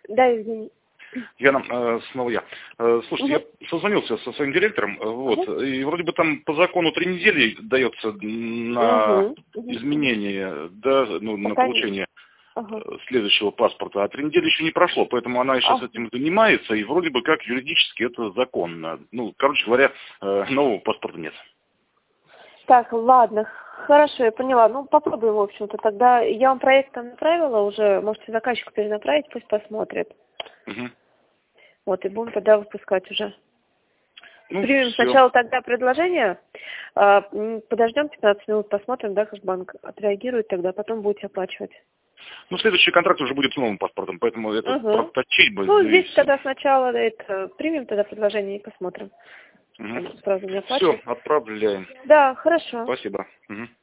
Да, извини. Яна, снова я. Слушайте, я созвонился со своим директором, вот, и вроде бы там по закону 3 недели дается на изменение, да, ну, на получение следующего паспорта, а 3 недели еще не прошло, поэтому она сейчас этим занимается, и вроде бы как юридически это законно. Ну, короче говоря, нового паспорта нет. Так, ладно, хорошо, я поняла. Ну, попробуем, в общем-то. Тогда я вам проект там направила уже, можете заказчику перенаправить, пусть посмотрит. Вот, и будем тогда выпускать уже. Ну, примем всё. сначала тогда предложение, подождем 15 минут, посмотрим, да, как банк отреагирует, тогда потом будете оплачивать. Ну, следующий контракт уже будет с новым паспортом, поэтому это проточить бы. Ну, здесь тогда сначала это, примем тогда предложение и посмотрим. Сразу не Все, оплачивать. отправляем. Да, хорошо. Спасибо.